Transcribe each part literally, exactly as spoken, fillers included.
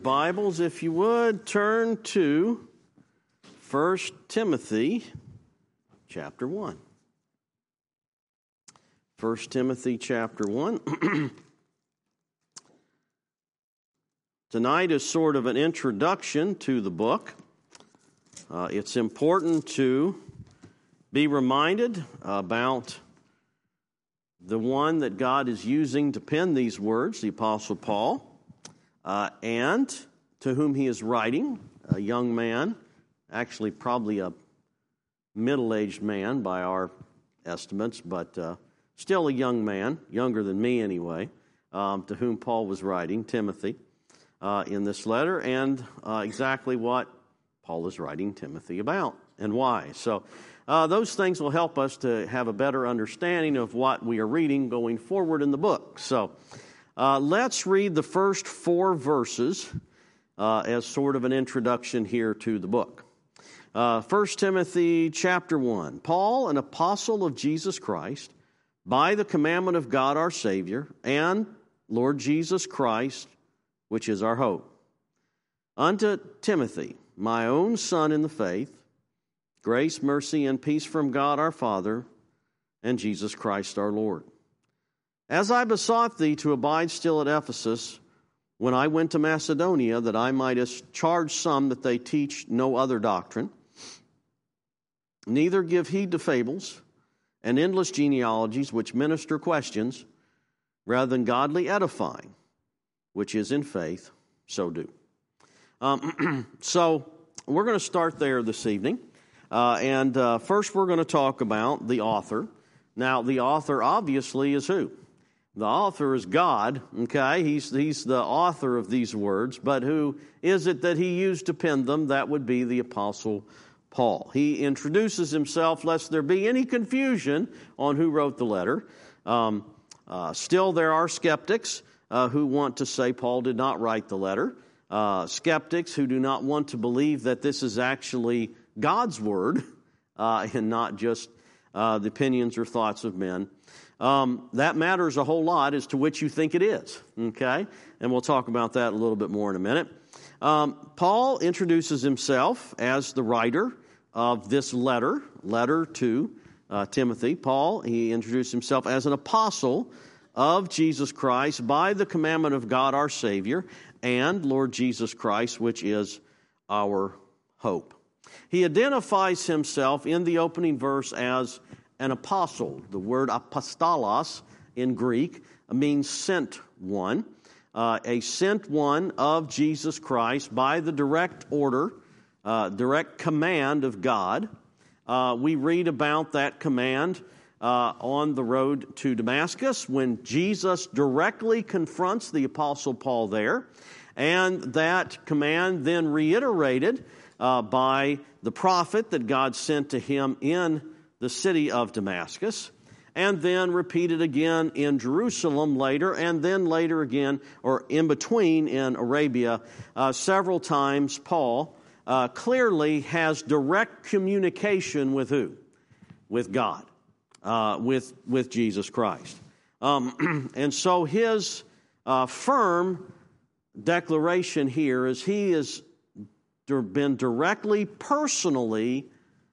Bibles, if you would, turn to First Timothy chapter one. First Timothy chapter one. Tonight is sort of an introduction to the book. Uh, it's important to be reminded about the one that God is using to pen these words, the Apostle Paul. Uh, and to whom he is writing, a young man, actually probably a middle-aged man by our estimates, but uh, still a young man, younger than me anyway, um, to whom Paul was writing, Timothy, uh, in this letter, and uh, exactly what Paul is writing Timothy about and why. So uh, those things will help us to have a better understanding of what we are reading going forward in the book. So Uh, let's read the first four verses uh, as sort of an introduction here to the book. Uh, First Timothy chapter one. Paul, an apostle of Jesus Christ, by the commandment of God our Savior, and Lord Jesus Christ, which is our hope. Unto Timothy, my own son in the faith, grace, mercy, and peace from God our Father, and Jesus Christ our Lord. As I besought thee to abide still at Ephesus, when I went to Macedonia, that I might charge some that they teach no other doctrine, neither give heed to fables and endless genealogies which minister questions, rather than godly edifying, which is in faith, so do. Um, so we're going to start there this evening, uh, and uh, first we're going to talk about the author. Now, the author obviously is who? The author is God, okay? He's, he's the author of these words, but who is it that he used to pen them? That would be the Apostle Paul. He introduces himself, lest there be any confusion on who wrote the letter. Um, uh, still, there are skeptics uh, who want to say Paul did not write the letter. Uh, skeptics who do not want to believe that this is actually God's word uh, and not just uh, the opinions or thoughts of men. Um, that matters a whole lot as to which you think it is, okay? And we'll talk about that a little bit more in a minute. Um, Paul introduces himself as the writer of this letter, letter to uh, Timothy. Paul, he introduced himself as an apostle of Jesus Christ by the commandment of God our Savior and Lord Jesus Christ, which is our hope. He identifies himself in the opening verse as an apostle. The word apostolos in Greek means sent one, uh, a sent one of Jesus Christ by the direct order, uh, direct command of God. Uh, we read about that command uh, on the road to Damascus when Jesus directly confronts the Apostle Paul there, and that command then reiterated uh, by the prophet that God sent to him in the city of Damascus, and then repeated again in Jerusalem later, and then later again, or in between in Arabia. Uh, several times Paul uh, clearly has direct communication with who? With God, uh, with, with Jesus Christ. Um, and so his uh, firm declaration here is he has been directly, personally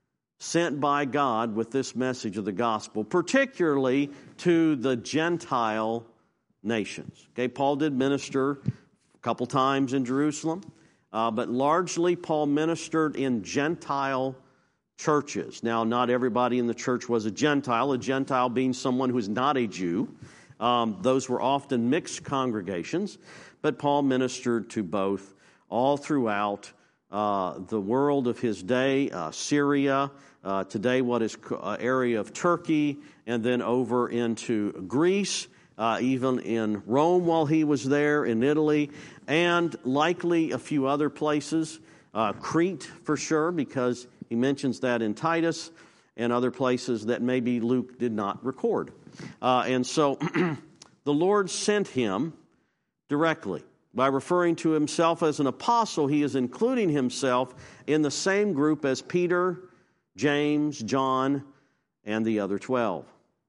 sent by God with this message of the gospel, particularly to the Gentile nations. Okay, Paul did minister a couple times in Jerusalem, uh, but largely Paul ministered in Gentile churches. Now, not everybody in the church was a Gentile, a Gentile being someone who is not a Jew. Um, those were often mixed congregations, but Paul ministered to both all throughout uh, the world of his day, uh, Syria, Uh, today, what is uh, area of Turkey, and then over into Greece, uh, even in Rome while he was there, in Italy, and likely a few other places. Uh, Crete, for sure, because he mentions that in Titus, and other places that maybe Luke did not record. Uh, and so the Lord sent him directly. By referring to himself as an apostle, he is including himself in the same group as Peter, James, John, and the other twelve.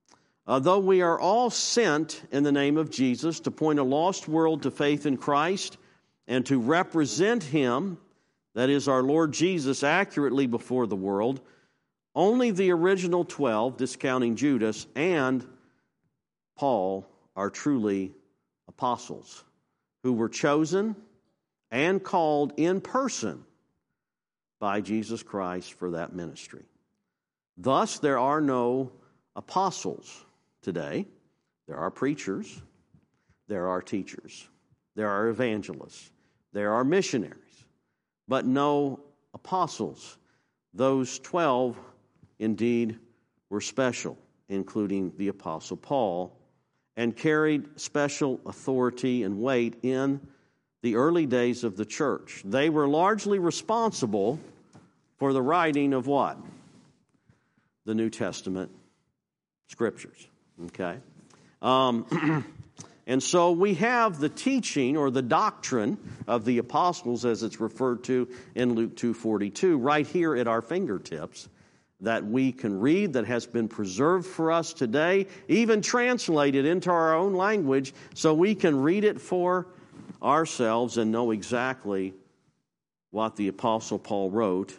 Uh, though we are all sent in the name of Jesus to point a lost world to faith in Christ and to represent him, that is our Lord Jesus, accurately before the world, only the original twelve, discounting Judas, and Paul are truly apostles who were chosen and called in person by Jesus Christ for that ministry. Thus, there are no apostles today. There are preachers. There are teachers. There are evangelists. There are missionaries. But no apostles. Those twelve, indeed, were special, including the Apostle Paul, and carried special authority and weight in the early days of the church. They were largely responsible for the writing of what? The New Testament scriptures. Okay? Um, and so we have the teaching or the doctrine of the apostles, as it's referred to in Luke two forty-two, right here at our fingertips, that we can read, that has been preserved for us today, even translated into our own language, so we can read it for ourselves and know exactly what the Apostle Paul wrote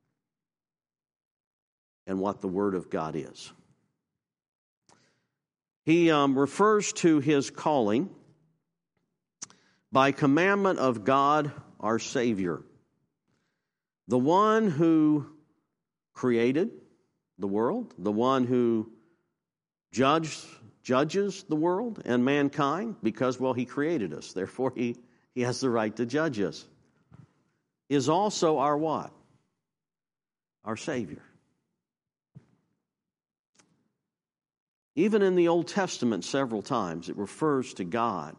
and what the Word of God is. He um, refers to his calling by commandment of God, our Savior, the one who created the world, the one who judged, judges the world and mankind, because, well, he created us, therefore he, he has the right to judge us, is also our what? Our Savior. Even in the Old Testament, several times, it refers to God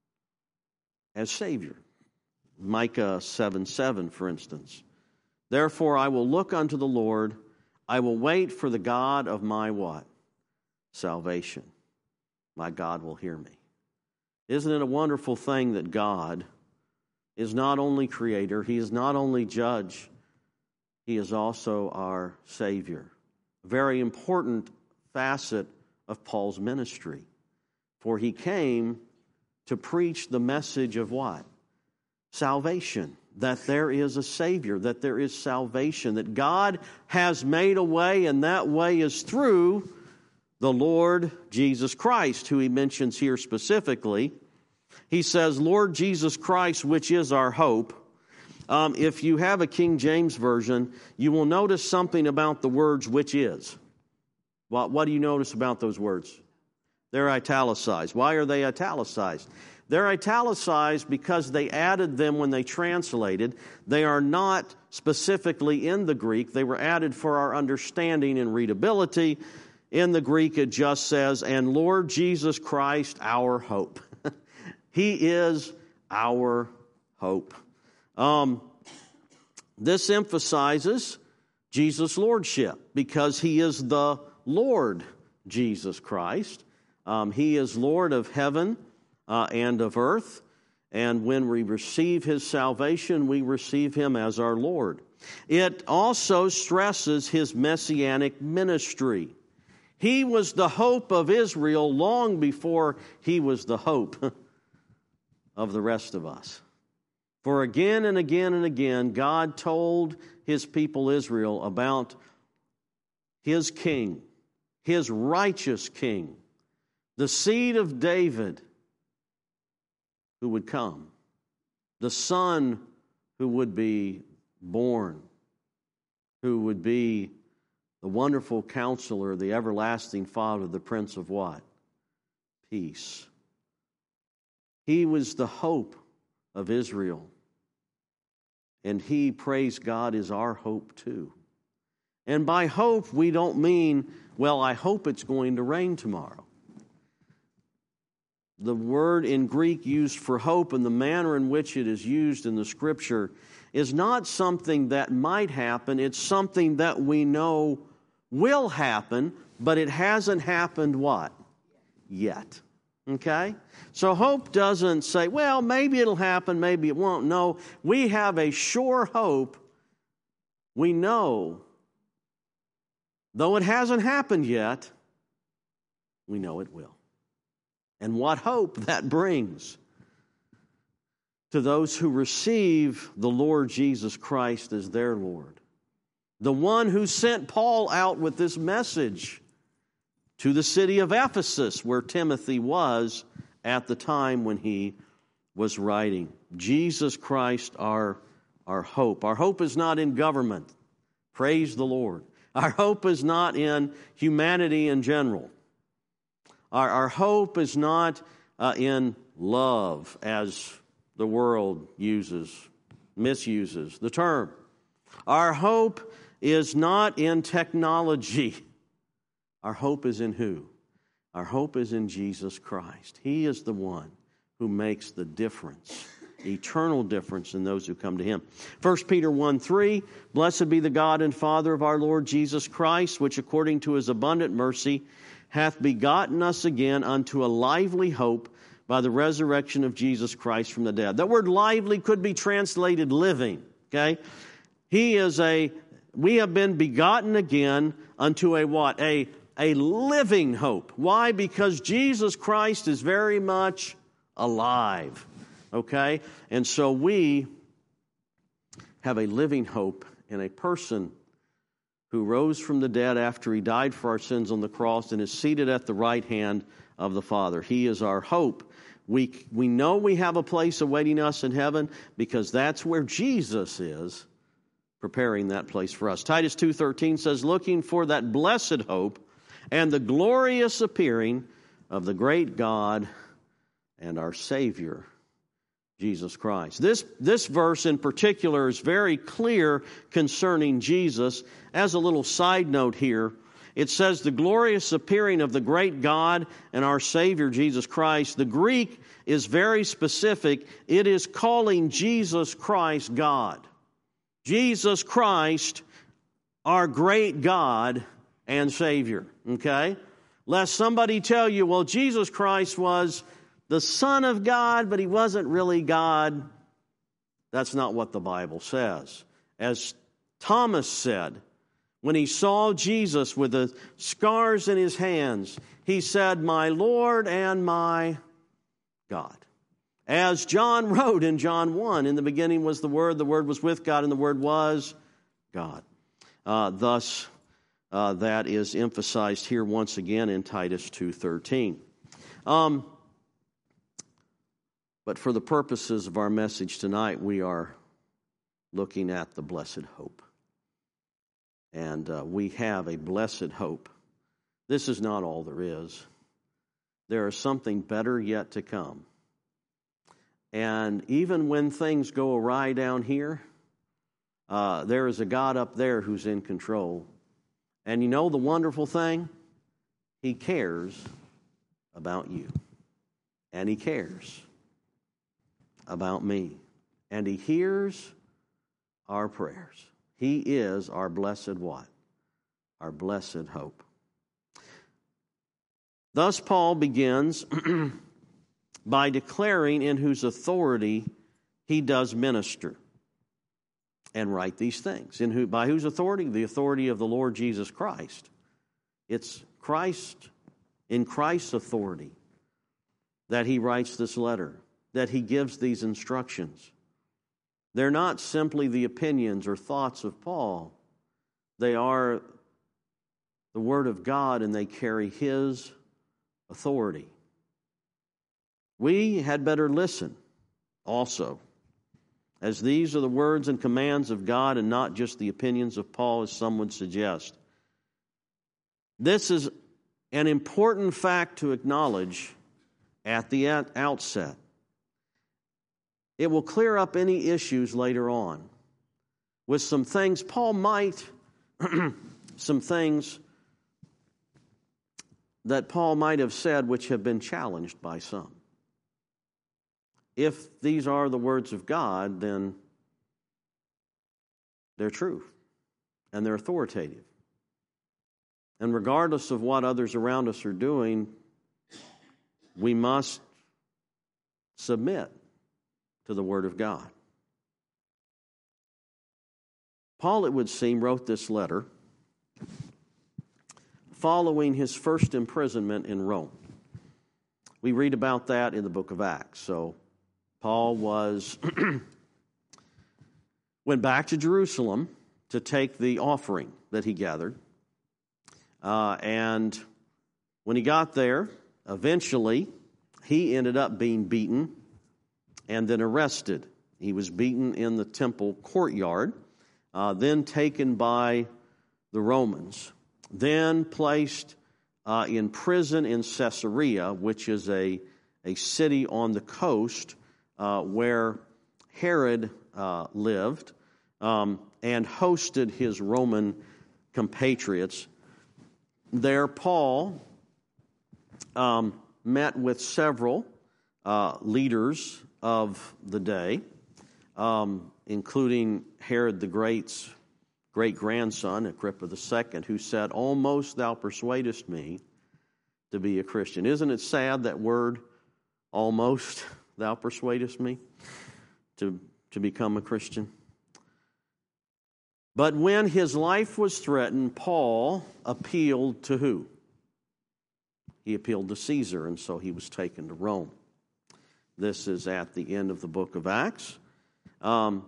as Savior. Micah seven seven, for instance. Therefore, I will look unto the Lord. I will wait for the God of my what? Salvation. My God will hear me. Isn't it a wonderful thing that God is not only creator, he is not only judge, he is also our Savior. A very important facet of Paul's ministry. For he came to preach the message of what? Salvation. That there is a Savior, that there is salvation, that God has made a way, and that way is through the Lord Jesus Christ, who he mentions here specifically. He says, Lord Jesus Christ, which is our hope. Um, if you have a King James Version, you will notice something about the words which is. What, what do you notice about those words? They're italicized. Why are they italicized? They're italicized because they added them when they translated. They are not specifically in the Greek. They were added for our understanding and readability. In the Greek, it just says, and Lord Jesus Christ, our hope. He is our hope. Um, this emphasizes Jesus' lordship because he is the Lord Jesus Christ. Um, he is Lord of heaven uh, and of earth. And when we receive his salvation, we receive him as our Lord. It also stresses his messianic ministry. He was the hope of Israel long before he was the hope of the rest of us. For again and again and again, God told his people Israel about his king, his righteous king, the seed of David who would come, the son who would be born, who would be the wonderful counselor, the everlasting Father, the Prince of what? Peace. He was the hope of Israel. And he, praise God, is our hope too. And by hope, we don't mean, well, I hope it's going to rain tomorrow. The word in Greek used for hope and the manner in which it is used in the Scripture is not something that might happen. It's something that we know will happen, but it hasn't happened what? Yet. Okay? So hope doesn't say, well, maybe it'll happen, maybe it won't. No, we have a sure hope. We know, though it hasn't happened yet, we know it will. And what hope that brings. to those who receive the Lord Jesus Christ as their Lord. The one who sent Paul out with this message to the city of Ephesus, where Timothy was at the time when he was writing. Jesus Christ, our, our hope. Our hope is not in government. Praise the Lord. Our hope is not in humanity in general. Our, our hope is not uh, in love, as the world uses, misuses the term. Our hope is not in technology. Our hope is in who? Our hope is in Jesus Christ. He is the one who makes the difference, eternal difference in those who come to Him. First Peter one three, Blessed be the God and Father of our Lord Jesus Christ, which according to His abundant mercy hath begotten us again unto a lively hope by the resurrection of Jesus Christ from the dead. That word lively could be translated living, okay? He is a, we have been begotten again unto a what? A, a living hope. Why? Because Jesus Christ is very much alive, okay? And so we have a living hope in a person who rose from the dead after He died for our sins on the cross and is seated at the right hand of the Father. He is our hope. We, we know we have a place awaiting us in heaven because that's where Jesus is, preparing that place for us. Titus two thirteen says, looking for that blessed hope and the glorious appearing of the great God and our Savior, Jesus Christ. This, this verse in particular is very clear concerning Jesus. As a little side note here, it says the glorious appearing of the great God and our Savior, Jesus Christ. The Greek is very specific. It is calling Jesus Christ God. Jesus Christ, our great God and Savior. Okay? Lest somebody tell you, well, Jesus Christ was the Son of God, but He wasn't really God. That's not what the Bible says. As Thomas said, when he saw Jesus with the scars in His hands, he said, my Lord and my God. As John wrote in John one, in the beginning was the Word, the Word was with God, and the Word was God. Uh, thus, uh, that is emphasized here once again in Titus two thirteen. Um, but for the purposes of our message tonight, we are looking at the blessed hope. And uh, we have a blessed hope. This is not all there is. There is something better yet to come. And even when things go awry down here, uh, there is a God up there who's in control. And you know the wonderful thing? He cares about you. And He cares about me. And He hears our prayers. He is our blessed what? Our blessed hope. Thus Paul begins by declaring in whose authority he does minister and write these things. In who, by whose authority? The authority of the Lord Jesus Christ. It's Christ, in Christ's authority, that he writes this letter, that he gives these instructions. They're not simply the opinions or thoughts of Paul. They are the Word of God, and they carry His authority. We had better listen also, as these are the words and commands of God and not just the opinions of Paul, as some would suggest. This is an important fact to acknowledge at the outset. It will clear up any issues later on with some things Paul might, some things that Paul might have said which have been challenged by some. If these are the words of God, then they're true and they're authoritative. And regardless of what others around us are doing, we must submit to the Word of God. Paul, it would seem, wrote this letter following his first imprisonment in Rome. We read about that in the book of Acts. So Paul was went back to Jerusalem to take the offering that he gathered. Uh, and when he got there, eventually, he ended up being beaten and then arrested. He was beaten in the temple courtyard, uh, then taken by the Romans, then placed uh, in prison in Caesarea, which is a, a city on the coast uh, where Herod uh, lived um, and hosted his Roman compatriots. There, Paul um, met with several uh, leaders of the day, um, including Herod the Great's great-grandson, Agrippa the Second, who said, "Almost thou persuadest me to be a Christian." Isn't it sad, that word, almost thou persuadest me to, to become a Christian? But when his life was threatened, Paul appealed to who? He appealed to Caesar, and so he was taken to Rome. This is at the end of the book of Acts. Um,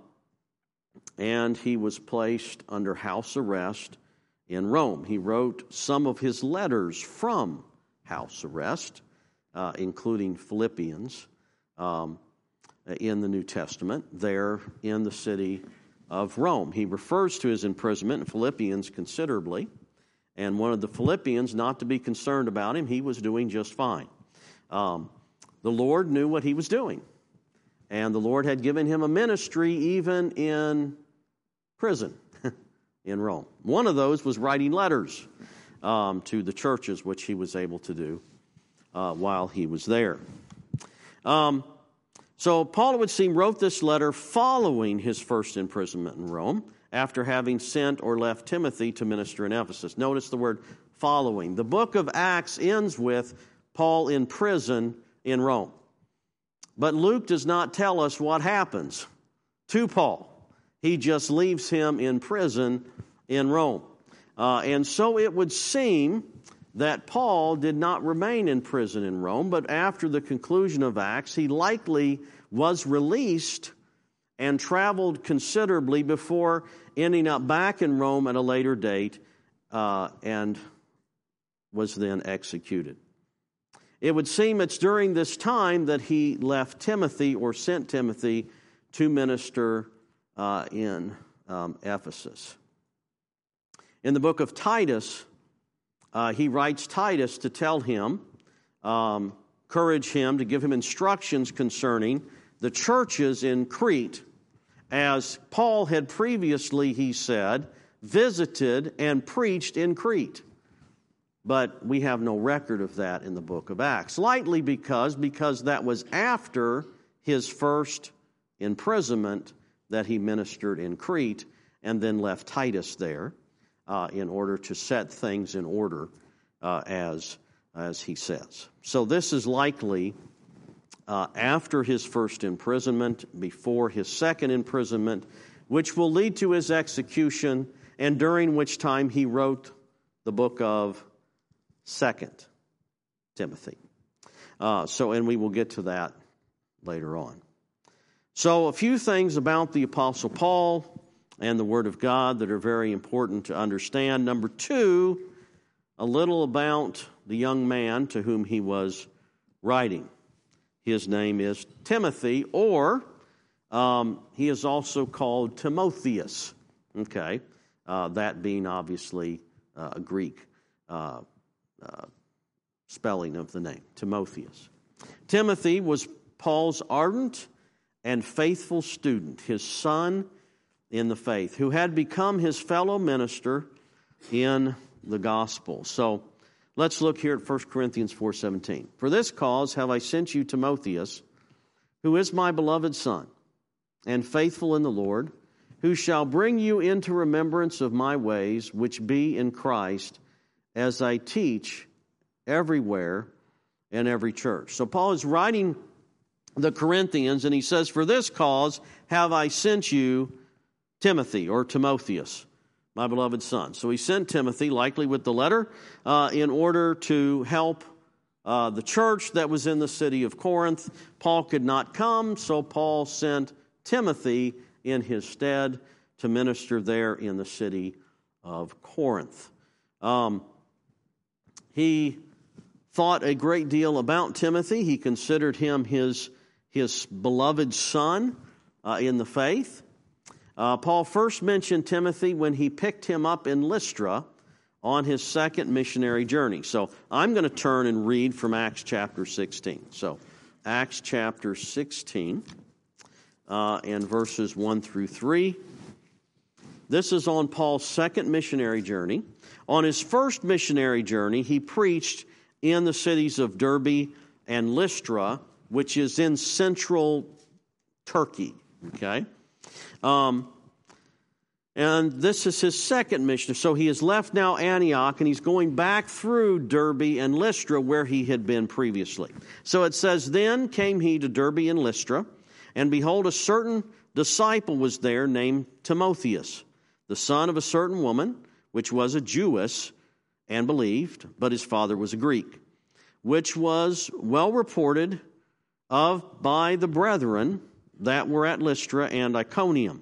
and he was placed under house arrest in Rome. He wrote some of his letters from house arrest, uh, including Philippians, um, in the New Testament, there in the city of Rome. He refers to his imprisonment in Philippians considerably, and one of the Philippians, not to be concerned about him, he was doing just fine. Um, the Lord knew what he was doing, and the Lord had given him a ministry even in prison in Rome. One of those was writing letters um, to the churches, which he was able to do uh, while he was there. Um, so Paul, it would seem, wrote this letter following his first imprisonment in Rome, after having sent or left Timothy to minister in Ephesus. Notice the word following. The book of Acts ends with Paul in prison in Rome. But Luke does not tell us what happens to Paul. He just leaves him in prison in Rome. Uh, and so it would seem that Paul did not remain in prison in Rome, but after the conclusion of Acts, he likely was released and traveled considerably before ending up back in Rome at a later date uh, and was then executed. It would seem it's during this time that he left Timothy, or sent Timothy, to minister uh, in um, Ephesus. In the book of Titus, uh, he writes Titus to tell him, um, encourage him, to give him instructions concerning the churches in Crete, as Paul had previously, he said, visited and preached in Crete. But we have no record of that in the book of Acts. Likely because, because that was after his first imprisonment that he ministered in Crete, and then left Titus there uh, in order to set things in order, uh, as, as he says. So this is likely uh, after his first imprisonment, before his second imprisonment, which will lead to his execution, and during which time he wrote the book of Second Timothy. Uh, so, and we will get to that later on. So, a few things about the Apostle Paul and the Word of God that are very important to understand. Number two, a little about the young man to whom he was writing. His name is Timothy, or um, he is also called Timotheus. Okay, uh, that being obviously uh, a Greek uh Uh, spelling of the name, Timotheus. Timothy was Paul's ardent and faithful student, his son in the faith, who had become his fellow minister in the gospel. So let's look here at First Corinthians four seventeen. For this cause have I sent you Timotheus, who is my beloved son, and faithful in the Lord, who shall bring you into remembrance of my ways, which be in Christ, as I teach everywhere in every church. So Paul is writing the Corinthians, and he says, for this cause have I sent you Timothy, or Timotheus, my beloved son. So he sent Timothy, likely with the letter, uh, in order to help uh, the church that was in the city of Corinth. Paul could not come, so Paul sent Timothy in his stead to minister there in the city of Corinth. Um, he thought a great deal about Timothy. He considered him his, his beloved son uh, in the faith. Uh, Paul first mentioned Timothy when he picked him up in Lystra on his second missionary journey. So I'm going to turn and read from Acts chapter sixteen. So Acts chapter sixteen uh, and verses one through three. This is on Paul's second missionary journey. On his first missionary journey, he preached in the cities of Derbe and Lystra, which is in central Turkey. Okay? Um, and this is his second mission. So he has left now Antioch, and he's going back through Derbe and Lystra, where he had been previously. So it says, Then came he to Derbe and Lystra, and behold, a certain disciple was there named Timotheus, the son of a certain woman, which was a Jewess, and believed, but his father was a Greek, which was well reported of by the brethren that were at Lystra and Iconium.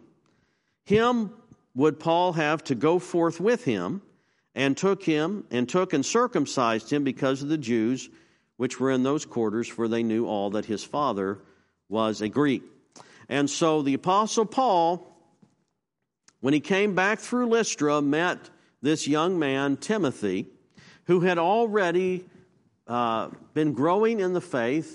Him would Paul have to go forth with him, and took him, and took and circumcised him because of the Jews which were in those quarters, for they knew all that his father was a Greek. And so the Apostle Paul, when he came back through Lystra, met this young man, Timothy, who had already uh, been growing in the faith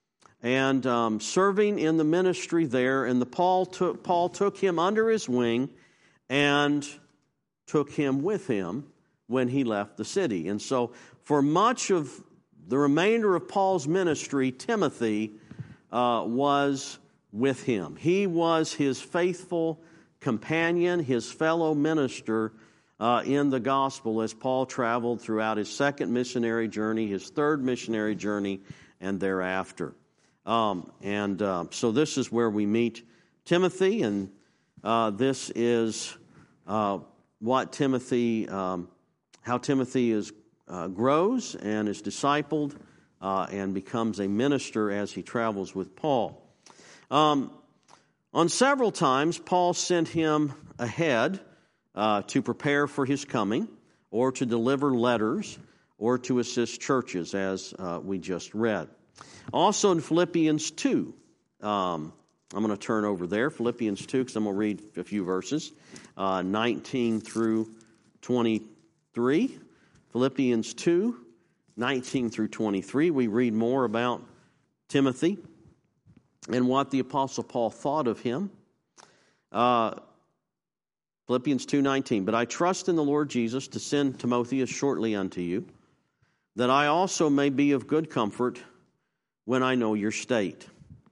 and um, serving in the ministry there. And the Paul took, Paul took him under his wing and took him with him when he left the city. And so for much of the remainder of Paul's ministry, Timothy uh, was with him. He was his faithful companion, his fellow minister uh, in the gospel as Paul traveled throughout his second missionary journey, his third missionary journey, and thereafter. Um, and uh, so this is where we meet Timothy, and uh, this is uh, what Timothy, um, how Timothy is uh, grows and is discipled uh, and becomes a minister as he travels with Paul. Um, on several times, Paul sent him ahead uh, to prepare for his coming, or to deliver letters, or to assist churches, as uh, we just read. Also in Philippians two, um, I'm going to turn over there, Philippians two, because I'm going to read a few verses, uh, nineteen through twenty-three. Philippians two, nineteen through twenty-three, we read more about Timothy and what the Apostle Paul thought of him. Uh, Philippians two nineteen, But I trust in the Lord Jesus to send Timotheus shortly unto you, that I also may be of good comfort when I know your state.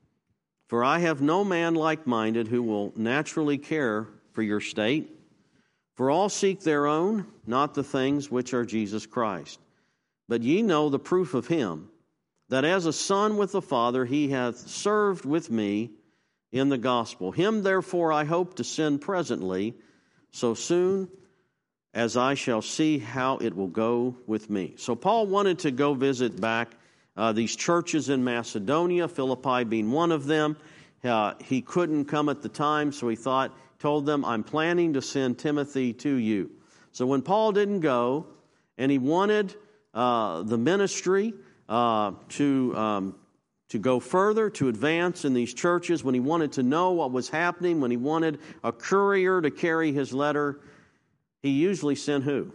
For I have no man like-minded who will naturally care for your state. For all seek their own, not the things which are Jesus Christ. But ye know the proof of him, that as a son with the Father he hath served with me in the gospel. Him therefore I hope to send presently, so soon as I shall see how it will go with me. So Paul wanted to go visit back uh, these churches in Macedonia, Philippi being one of them. Uh, he couldn't come at the time, so he thought, told them, I'm planning to send Timothy to you. So when Paul didn't go, and he wanted uh, the ministry uh, to um, to go further, to advance in these churches, when he wanted to know what was happening, when he wanted a courier to carry his letter, he usually sent who?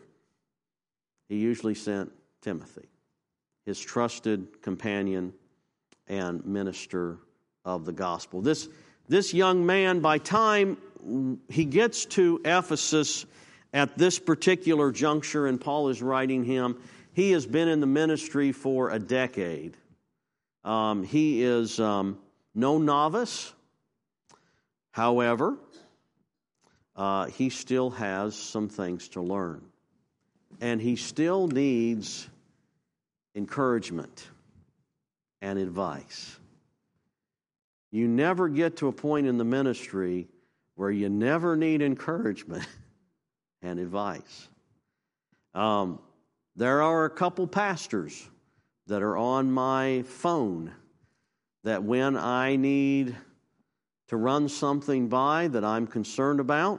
He usually sent Timothy, his trusted companion and minister of the gospel. This, this young man, by time he gets to Ephesus at this particular juncture, and Paul is writing him, he has been in the ministry for a decade. Um, he is um, no novice. However, uh, he still has some things to learn. And he still needs encouragement and advice. You never get to a point in the ministry where you never need encouragement and advice. Um, there are a couple pastors that are on my phone, that when I need to run something by that I'm concerned about,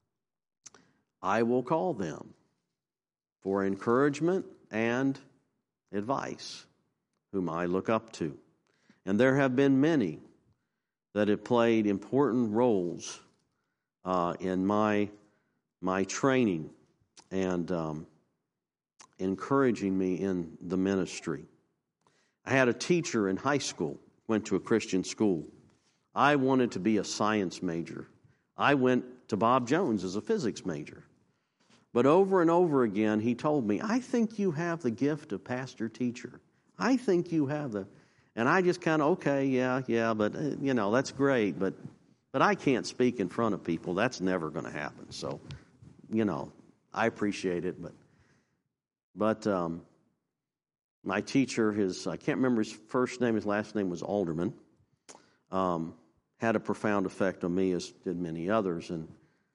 I will call them for encouragement and advice, whom I look up to. And there have been many that have played important roles uh, in my my training and um, encouraging me in the ministry. I had a teacher in high school, went to a Christian school. I wanted to be a science major. I went to Bob Jones as a physics major. But over and over again, he told me, I think you have the gift of pastor-teacher. I think you have the... And I just kind of, okay, yeah, yeah, but, uh, you know, that's great, but but I can't speak in front of people. That's never going to happen. So, you know, I appreciate it, but... But um, my teacher, his I can't remember his first name, his last name was Alderman, um, had a profound effect on me, as did many others. And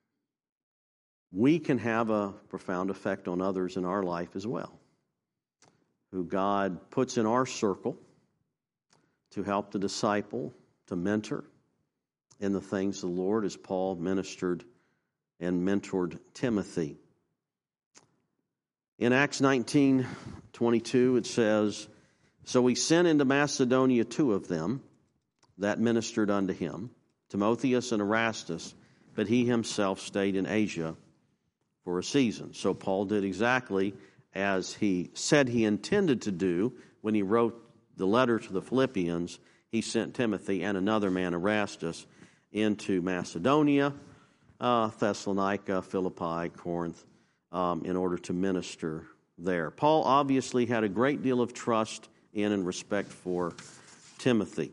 we can have a profound effect on others in our life as well, who God puts in our circle to help the disciple, to mentor in the things of the Lord, as Paul ministered and mentored Timothy. In Acts nineteen twenty-two, it says, So he sent into Macedonia two of them that ministered unto him, Timotheus and Erastus, but he himself stayed in Asia for a season. So Paul did exactly as he said he intended to do when he wrote the letter to the Philippians. He sent Timothy and another man, Erastus, into Macedonia, uh, Thessalonica, Philippi, Corinth, um, in order to minister there. Paul obviously had a great deal of trust in and respect for Timothy.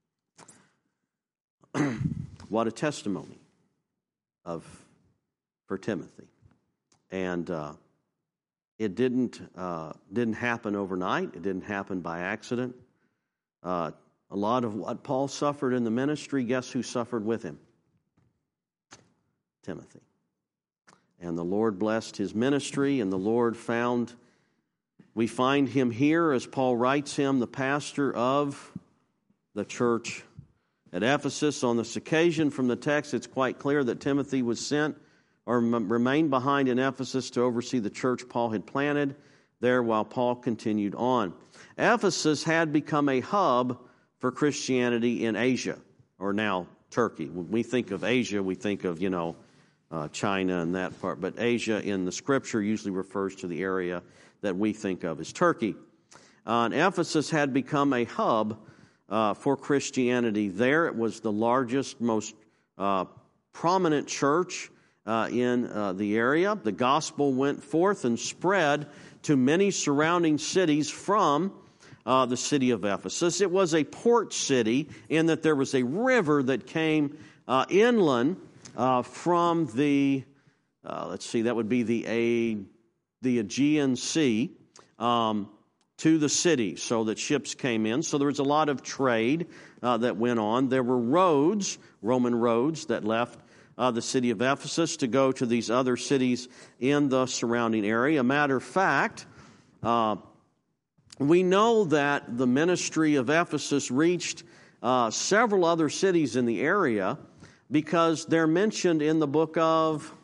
What a testimony of for Timothy. And uh, it didn't uh, didn't happen overnight. It didn't happen by accident. Uh, a lot of what Paul suffered in the ministry, guess who suffered with him? Timothy. And the Lord blessed his ministry, and the Lord found, we find him here, as Paul writes him, the pastor of the church at Ephesus. On this occasion, from the text, it's quite clear that Timothy was sent or remained behind in Ephesus to oversee the church Paul had planted there while Paul continued on. Ephesus had become a hub for Christianity in Asia, or now Turkey. When we think of Asia, we think of, you know, uh, China and that part, but Asia in the Scripture usually refers to the area that we think of as Turkey. Uh, and Ephesus had become a hub uh, for Christianity there. It was the largest, most uh, prominent church Uh, in uh, the area. The gospel went forth and spread to many surrounding cities from uh, the city of Ephesus. It was a port city in that there was a river that came uh, inland uh, from the, uh, let's see, that would be the, a, the Aegean Sea um, to the city, so that ships came in. So there was a lot of trade uh, that went on. There were roads, Roman roads, that left Uh, the city of Ephesus to go to these other cities in the surrounding area. A matter of fact, uh, we know that the ministry of Ephesus reached uh, several other cities in the area because they're mentioned in the book of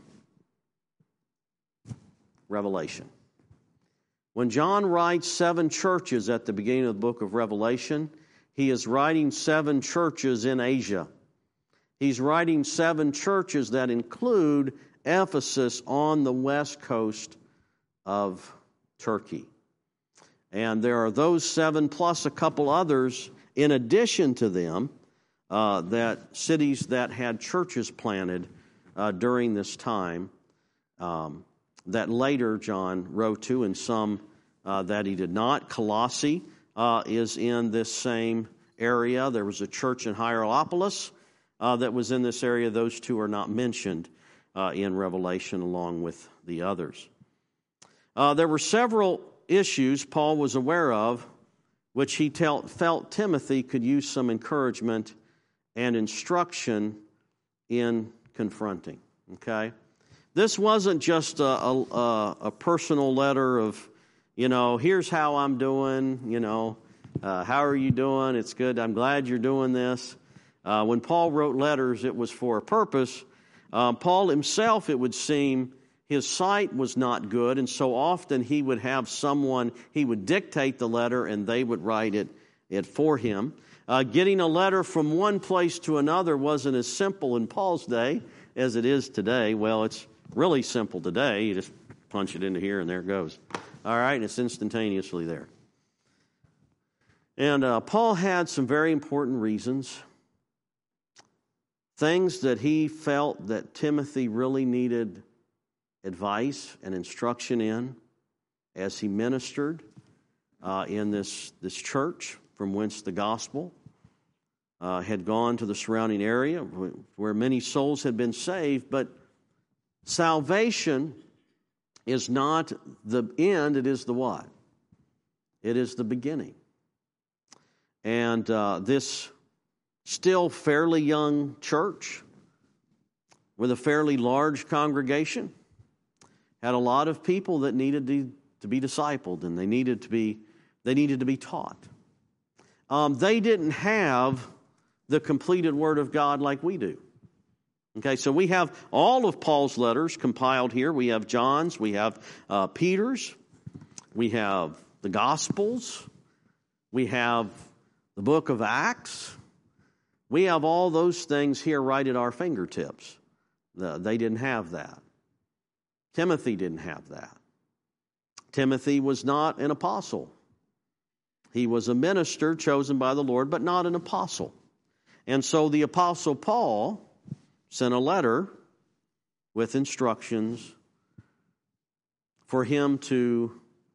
Revelation. When John writes seven churches at the beginning of the book of Revelation, he is writing seven churches in Asia. He's writing seven churches that include Ephesus on the west coast of Turkey. And there are those seven plus a couple others in addition to them, uh, that cities that had churches planted uh, during this time um, that later John wrote to, and some uh, that he did not. Colossae uh, is in this same area. There was a church in Hierapolis Uh, that was in this area. Those two are not mentioned uh, in Revelation along with the others. Uh, there were several issues Paul was aware of which he telt, felt Timothy could use some encouragement and instruction in confronting. Okay? This wasn't just a, a, a personal letter of, you know, here's how I'm doing, you know, uh, how are you doing? It's good. I'm glad you're doing this. Uh, when Paul wrote letters, it was for a purpose. Uh, Paul himself, it would seem, his sight was not good, and so often he would have someone, he would dictate the letter, and they would write it, it for him. Uh, getting a letter from one place to another wasn't as simple in Paul's day as it is today. Well, it's really simple today. You just punch it into here, and there it goes. All right, and it's instantaneously there. And uh, Paul had some very important reasons, things that he felt that Timothy really needed advice and instruction in as he ministered uh, in this, this church from whence the gospel uh, had gone to the surrounding area where many souls had been saved. But salvation is not the end, it is the what? It is the beginning. And uh, this still fairly young church with a fairly large congregation had a lot of people that needed to, to be discipled, and they needed to be they needed to be taught. Um, they didn't have the completed Word of God like we do. Okay, so we have all of Paul's letters compiled here. We have John's, we have uh, Peter's, we have the Gospels, we have the book of Acts. We have all those things here right at our fingertips. The, they didn't have that. Timothy didn't have that. Timothy was not an apostle. He was a minister chosen by the Lord, but not an apostle. And so the apostle Paul sent a letter with instructions for him to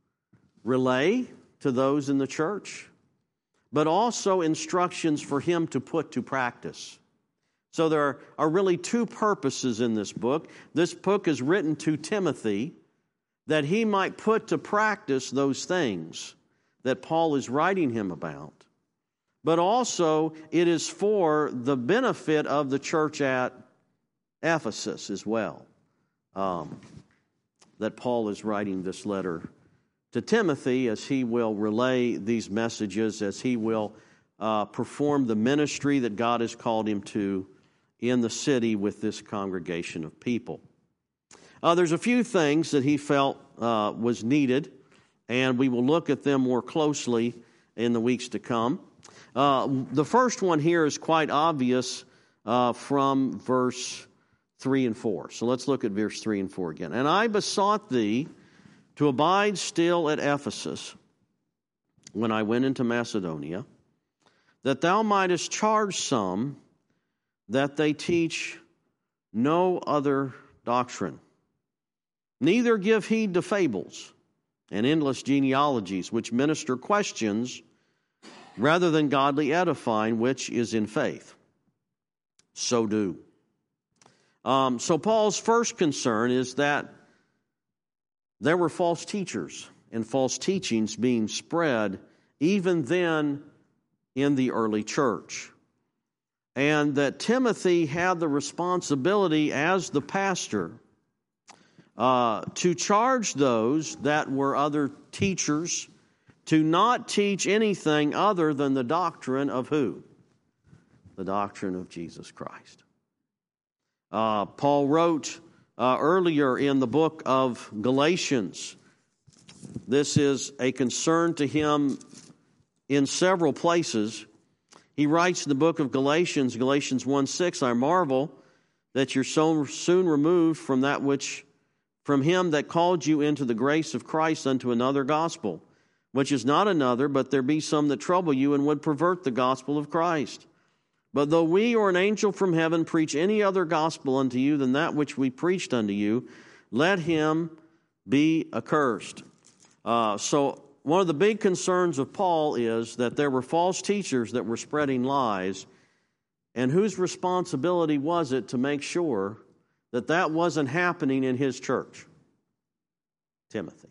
relay to those in the church, but also instructions for him to put to practice. So there are, are really two purposes in this book. This book is written to Timothy that he might put to practice those things that Paul is writing him about. But also it is for the benefit of the church at Ephesus as well, um, that Paul is writing this letter to Timothy as he will relay these messages, as he will uh, perform the ministry that God has called him to in the city with this congregation of people. Uh, there's a few things that he felt uh, was needed, and we will look at them more closely in the weeks to come. Uh, the first one here is quite obvious uh, from verse three and four. So let's look at verse three and four again. And I besought thee to abide still at Ephesus when I went into Macedonia, that thou mightest charge some that they teach no other doctrine, neither give heed to fables and endless genealogies, which minister questions rather than godly edifying, which is in faith. So do. Um, so Paul's first concern is that there were false teachers and false teachings being spread even then in the early church. And that Timothy had the responsibility as the pastor uh, to charge those that were other teachers to not teach anything other than the doctrine of who? The doctrine of Jesus Christ. Uh, Paul wrote uh, earlier in the book of Galatians, this is a concern to him in several places. He writes in the book of Galatians, Galatians one six, I marvel that you're so soon removed from that which, from him that called you into the grace of Christ unto another gospel, which is not another, but there be some that trouble you and would pervert the gospel of Christ. But though we or an angel from heaven preach any other gospel unto you than that which we preached unto you, let him be accursed. Uh, so one of the big concerns of Paul is that there were false teachers that were spreading lies, and whose responsibility was it to make sure that that wasn't happening in his church? Timothy.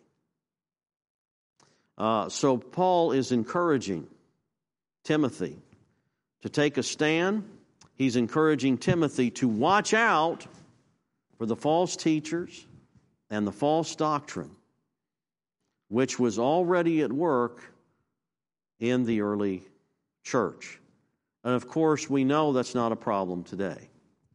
Uh, so Paul is encouraging Timothy to take a stand. He's encouraging Timothy to watch out for the false teachers and the false doctrine, which was already at work in the early church. And of course, we know that's not a problem today.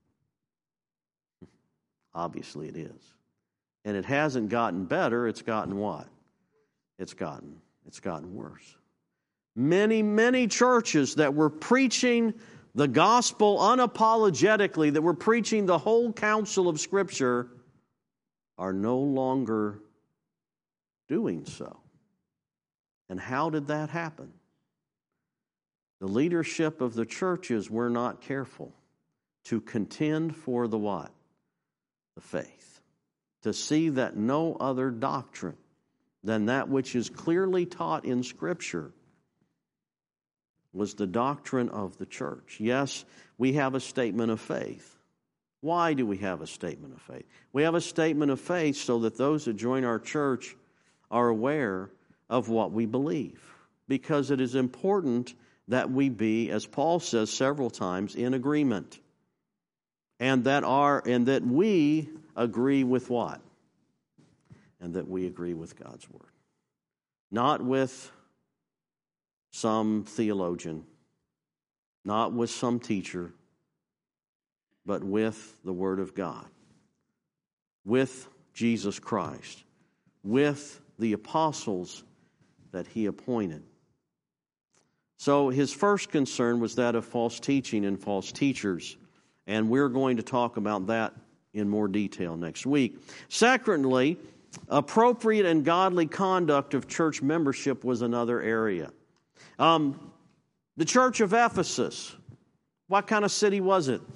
Obviously it is. And it hasn't gotten better, it's gotten what? It's gotten, it's gotten worse. Many, many churches that were preaching the gospel unapologetically, that were preaching the whole counsel of Scripture, are no longer doing so. And how did that happen? The leadership of the churches were not careful to contend for the what? The faith. To see that no other doctrine than that which is clearly taught in Scripture was the doctrine of the church. Yes, we have a statement of faith. Why do we have a statement of faith? We have a statement of faith so that those that join our church are aware of what we believe. Because it is important that we be, as Paul says several times, in agreement. And that our and that we agree with what? And that we agree with God's Word. Not with some theologian, not with some teacher, but with the Word of God, with Jesus Christ, with the apostles that He appointed. So his first concern was that of false teaching and false teachers, and we're going to talk about that in more detail next week. Secondly, appropriate and godly conduct of church membership was another area. Um, the church of Ephesus, what kind of city was it?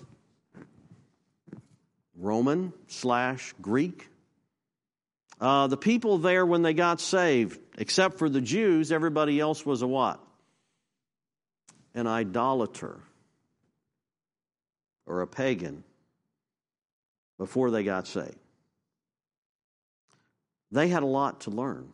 Roman slash Greek. Uh, the people there, when they got saved, except for the Jews, everybody else was a what? An idolater or a pagan before they got saved. They had a lot to learn.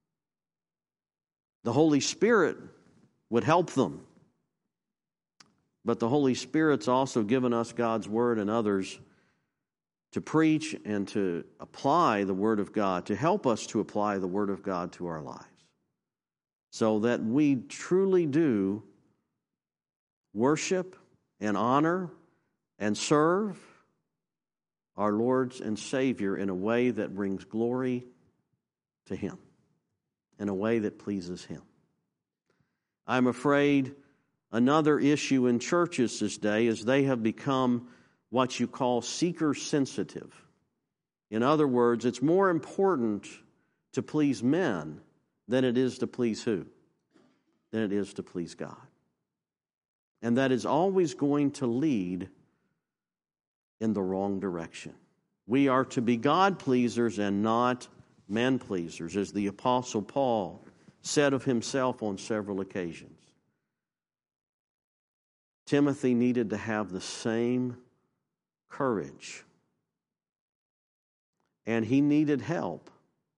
The Holy Spirit would help them. But the Holy Spirit's also given us God's Word and others to preach and to apply the Word of God, to help us to apply the Word of God to our lives, so that we truly do worship and honor and serve our Lord and Savior in a way that brings glory to Him, in a way that pleases Him. I'm afraid another issue in churches this day is they have become what you call seeker-sensitive. In other words, it's more important to please men than it is to please who? Than it is to please God. And that is always going to lead in the wrong direction. We are to be God-pleasers and not man-pleasers, as the Apostle Paul said of himself on several occasions. Timothy needed to have the same courage. And he needed help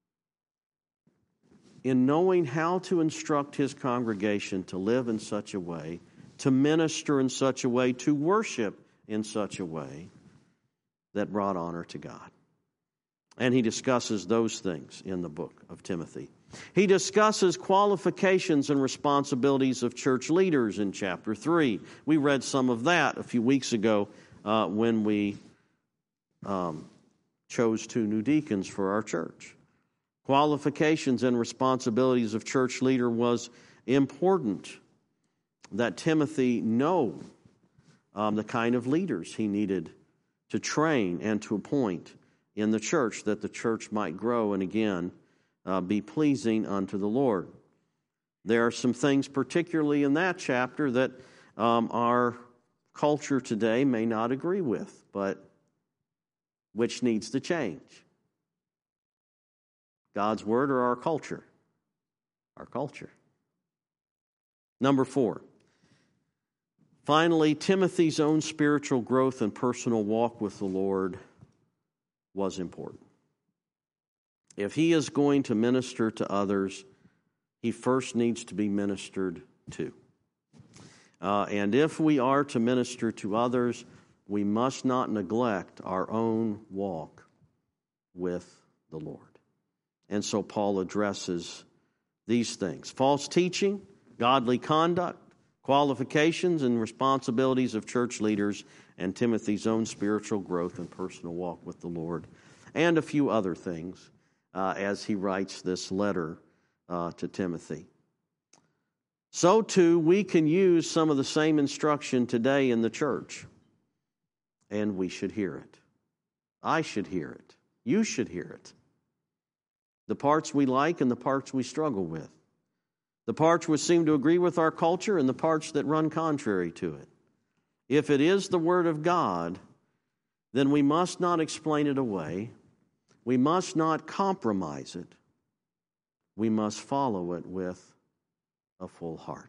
in knowing how to instruct his congregation to live in such a way, to minister in such a way, to worship in such a way that brought honor to God. And he discusses those things in the book of Timothy. He discusses qualifications and responsibilities of church leaders in chapter three. We read some of that a few weeks ago uh, when we um, chose two new deacons for our church. Qualifications and responsibilities of church leader was important that Timothy know um, the kind of leaders he needed to train and to appoint in the church, that the church might grow and again uh, be pleasing unto the Lord. There are some things, particularly in that chapter, that um, our culture today may not agree with, but which needs to change. God's Word or our culture? Our culture. Number four. Finally, Timothy's own spiritual growth and personal walk with the Lord was important. If he is going to minister to others, he first needs to be ministered to. Uh, and if we are to minister to others, we must not neglect our own walk with the Lord. And so Paul addresses these things: false teaching, godly conduct, qualifications and responsibilities of church leaders, and Timothy's own spiritual growth and personal walk with the Lord, and a few other things uh, as he writes this letter uh, to Timothy. So too, we can use some of the same instruction today in the church, and we should hear it. I should hear it. You should hear it. The parts we like and the parts we struggle with. The parts which seem to agree with our culture and the parts that run contrary to it. If it is the Word of God, then we must not explain it away. We must not compromise it. We must follow it with a full heart.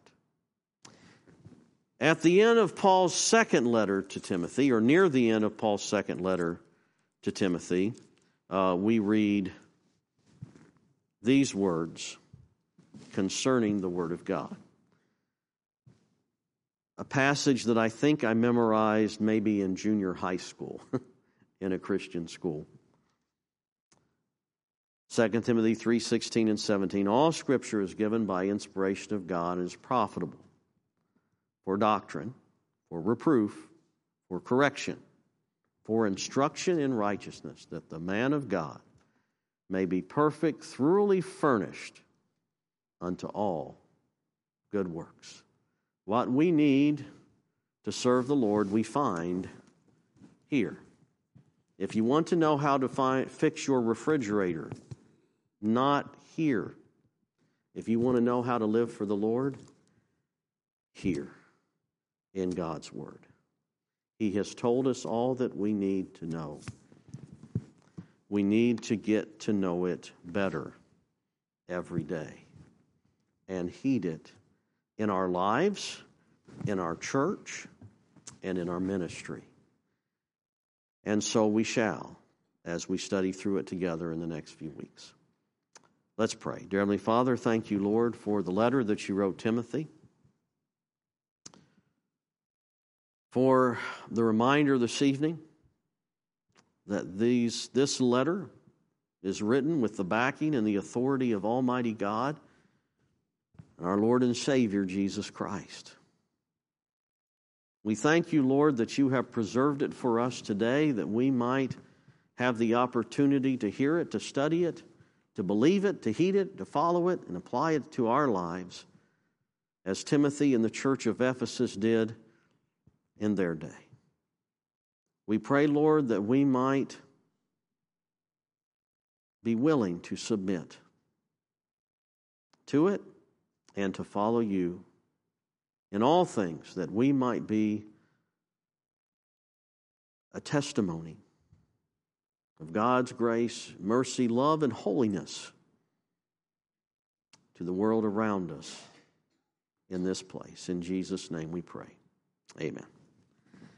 At the end of Paul's second letter to Timothy, or near the end of Paul's second letter to Timothy, uh, we read these words concerning the Word of God. A passage that I think I memorized maybe in junior high school, in a Christian school. Second Timothy three sixteen and seventeen. All Scripture is given by inspiration of God and is profitable for doctrine, for reproof, for correction, for instruction in righteousness, that the man of God may be perfect, thoroughly furnished unto all good works. What we need to serve the Lord, we find here. If you want to know how to find, fix your refrigerator, not here. If you want to know how to live for the Lord, here in God's Word. He has told us all that we need to know. We need to get to know it better every day and heed it in our lives, in our church, and in our ministry. And so we shall, as we study through it together in the next few weeks. Let's pray. Dear Heavenly Father, thank you, Lord, for the letter that you wrote Timothy, for the reminder this evening that these this letter is written with the backing and the authority of Almighty God and our Lord and Savior, Jesus Christ. We thank you, Lord, that you have preserved it for us today, that we might have the opportunity to hear it, to study it, to believe it, to heed it, to follow it, and apply it to our lives, as Timothy and the church of Ephesus did in their day. We pray, Lord, that we might be willing to submit to it and to follow you in all things, that we might be a testimony of God's grace, mercy, love, and holiness to the world around us in this place. In Jesus' name we pray. Amen.